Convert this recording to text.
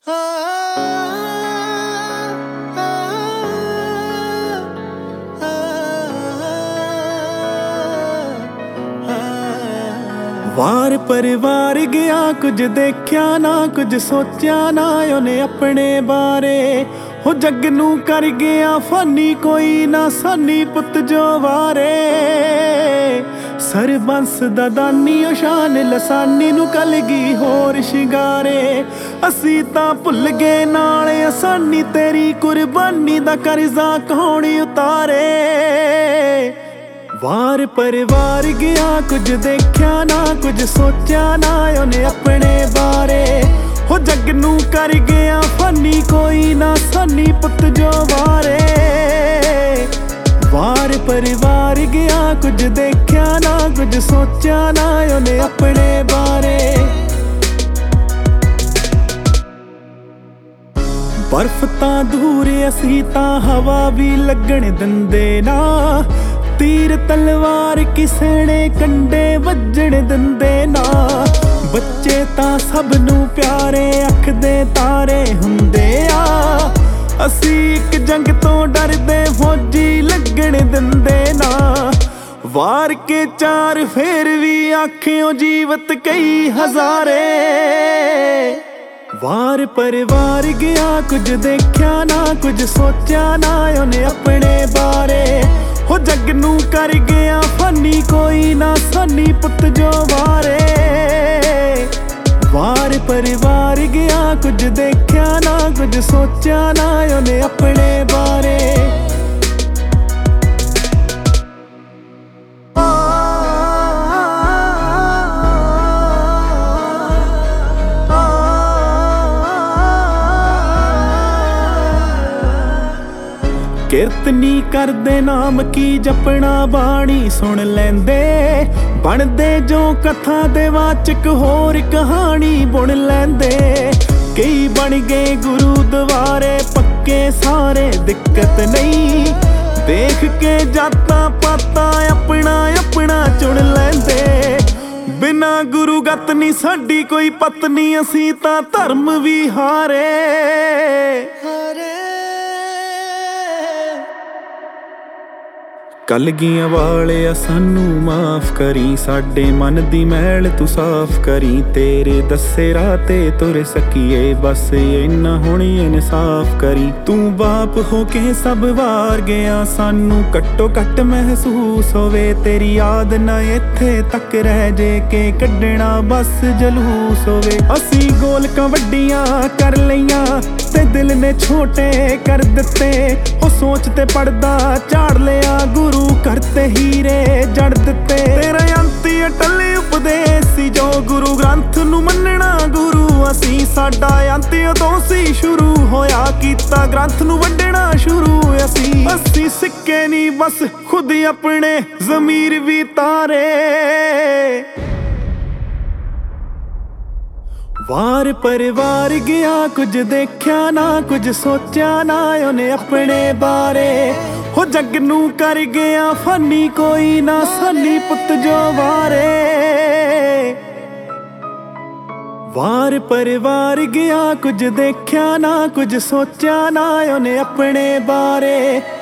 ਵਾਰ ਪਰਿਵਾਰ ਗਿਆ, ਕੁਝ ਦੇਖਿਆ ਨਾ, ਕੁਝ ਸੋਚਿਆ ਨਾ ਉਹਨੇ ਆਪਣੇ ਬਾਰੇ। ਹੋ ਜੱਗ ਨੂੰ ਕਰ ਗਿਆ ਫਾਨੀ, ਕੋਈ ਨਾ ਸਾਨੀ ਪੁੱਤ ਜੋ ਵਾਰੇ। ਸਰਬੰਸ ਦਾ ਦਾਨੀ ਉਹ ਸ਼ਾਨ ਲਸਾਨੀ ਨੂੰ ਕਲਗੀ ਹੋਰ ਸ਼ਿੰਗਾਰੇ। ਅਸੀਂ ਤਾਂ ਭੁੱਲ ਗਏ ਨਾਲ ਆਸਾਨੀ, ਤੇਰੀ ਕੁਰਬਾਨੀ ਦਾ ਕਰਜ਼ਾ ਕੌਣ ਉਤਾਰੇ। ਵਾਰ ਪਰਿਵਾਰ ਗਿਆ, ਕੁਝ ਦੇਖਿਆ ਨਾ, ਕੁਝ ਸੋਚਿਆ ਨਾ ਉਹਨੇ ਆਪਣੇ ਬਾਰੇ। ਹੋ ਜੱਗ ਨੂੰ ਕਰ ਗਿਆ ਫਾਨੀ, ਕੋਈ ਨਾ ਸਾਨੀ ਪੁੱਤ ਜੋ ਵਾਰੇ। ਵਾਰ ਪਰਿਵਾਰ ਗਿਆ, ਕੁਝ ਦੇਖਿਆ ਨਾ, ਕੁਝ ਸੋਚਿਆ ਨਾ ਉਹਨੇ ਆਪਣੇ ਬਾਰੇ। ਬਰਫ਼ ਤਾਂ ਦੂਰ, ਅਸੀਂ ਤਾਂ ਹਵਾ ਵੀ ਲੱਗਣ ਦਿੰਦੇ ਨਾ। ਤੀਰ ਤਲਵਾਰ ਕਿਸੇ ਨੇ ਕੰਡੇ ਵੱਜਣ ਦਿੰਦੇ ਨਾ। ਬੱਚੇ ਤਾਂ ਸਭ ਨੂੰ ਪਿਆਰੇ, ਅੱਖ ਦੇ ਤਾਰੇ ਹੁੰਦੇ ਆ। ਅਸੀਂ ਇੱਕ ਜੰਗ ਤੋਂ ਡਰਦੇ ਫੌਜੀ ਲੱਗਣ ਦਿੰਦੇ ਨਾ। ਵਾਰ ਕੇ ਚਾਰ ਫੇਰ ਵੀ ਆਖਿਓ ਜੀਵਤ ਕਈ ਹਜ਼ਾਰੇ। ਵਾਰ ਪਰਿਵਾਰ ਗਿਆ, ਕੁਝ ਦੇਖਿਆ ਨਾ, ਕੁਝ ਸੋਚਿਆ ਨਾ ਉਹਨੇ ਆਪਣੇ ਬਾਰੇ। ਹੋ ਜੱਗ ਨੂੰ ਕਰ ਗਿਆ ਫਾਨੀ, ਕੋਈ ਨਾ ਸਾਨੀ ਪੁੱਤ ਜੋ ਵਾਰੇ। ਵਾਰ ਪਰਿਵਾਰ ਗਿਆ, ਕੁਝ ਦੇਖਿਆ ਨਾ, ਕੁਝ ਸੋਚਿਆ ਨਾ ਉਹਨੇ ਆਪਣੇ ਬਾਰੇ। ਕਿਰਤ ਨੀ ਕਰਦੇ ਨਾਮ ਕੀ ਜਪਣਾ, ਬਾਣੀ ਸੁਣ ਲੈਂਦੇ। ਬਣਦੇ ਜੋ ਕਥਾ ਦੇ ਵਾਚਕ, ਹੋਰ ਕਹਾਣੀ ਬੁਣ ਲੈਂਦੇ। ਕਈ ਬਣ ਗਏ ਗੁਰੂ ਦੁਆਰੇ, ਪੱਕੇ ਸਾਰੇ ਦਿੱਕਤ ਨਹੀਂ। ਦੇਖ ਕੇ ਜਾਤਾਂ ਪਾਤਾਂ ਆਪਣਾ ਆਪਣਾ ਚੁਣ ਲੈਂਦੇ। ਬਿਨਾਂ ਗੁਰੂ ਗਤ ਨੀ ਸਾਡੀ ਕੋਈ ਪਤਨੀ, ਅਸੀਂ ਤਾਂ ਧਰਮ ਵੀ ਹਾਰੇ। ਕਲਗੀਆਂ ਵਾਲਿਆ ਸਾਨੂੰ ਮਾਫ਼ ਕਰੀ, ਸਾਡੇ ਮਨ ਦੀ ਮੈਲ ਤੂੰ ਸਾਫ਼ ਕਰੀ। ਤੇਰੇ ਦੱਸੇ ਰਾਹ ਤੇ ਤੁਰ ਸਕੀਏ, ਬਸ ਇੰਨਾ ਹੁਣ ਇਨਸਾਫ਼ ਕਰੀ। ਤੂੰ ਬਾਪ ਹੋ ਕੇ ਸਭ ਵਾਰ ਗਿਆ, ਸਾਨੂੰ ਘੱਟੋ ਘੱਟ ਮਹਿਸੂਸ ਹੋਵੇ। ਤੇਰੀ ਯਾਦ ਨਾ ਇੱਥੇ ਤੱਕ ਰਹਿ ਜੇ, ਕਿ ਕੱਢਣਾ ਬਸ ਜਲੂਸ ਹੋਵੇ। ਅਸੀਂ ਗੋਲਕਾਂ ਵੱਡੀਆਂ ਕਰ ਲਈਆਂ ਤੇ ਦਿਲ ਨੇ ਛੋਟੇ ਕਰ ਦਿੱਤੇ। ਉਹ ਸੋਚ ਤੇ ਪੜਦਾ ਝਾੜ ਲਿਆ, ਗੁਰੂ ਕਰਤੇ ਹੀਰੇ ਜੜ ਦਿੱਤੇ। ਤੇਰਾ ਅੰਤੀ ਅਟਲ ਉਪਦੇਸ਼ ਸੀ, ਜੋ ਗੁਰੂ ਗ੍ਰੰਥ ਨੂੰ ਮੰਨਣਾ ਗੁਰੂ ਅਸੀਂ। ਸਾਡਾ ਅੰਤੀ ਉਦੋਂ ਸੀ ਸ਼ੁਰੂ ਹੋਇਆ, ਕੀਤਾ ਗ੍ਰੰਥ ਨੂੰ ਵੰਡਣਾ ਸ਼ੁਰੂ ਅਸੀਂ। ਅਸੀਂ ਸਿੱਕੇ ਨਹੀਂ ਬਸ ਖੁਦ ਆਪਣੇ ਜ਼ਮੀਰ ਵੀ ਤਾਰੇ। ਵਾਰ ਪਰਿਵਾਰ ਗਿਆ, ਕੁਝ ਦੇਖਿਆ ਨਾ, ਕੁਝ ਸੋਚਿਆ ਨਾ ਉਹਨੇ ਆਪਣੇ ਬਾਰੇ। ਹੋ ਜੱਗ ਨੂੰ ਕਰ ਗਿਆ ਫਾਨੀ, ਕੋਈ ਨਾ ਸਾਨੀ ਪੁੱਤ ਜੋ ਵਾਰੇ। ਵਾਰ ਪਰਿਵਾਰ ਗਿਆ, ਕੁਝ ਦੇਖਿਆ ਨਾ, ਕੁਝ ਸੋਚਿਆ ਨਾ ਉਹਨੇ ਆਪਣੇ ਬਾਰੇ।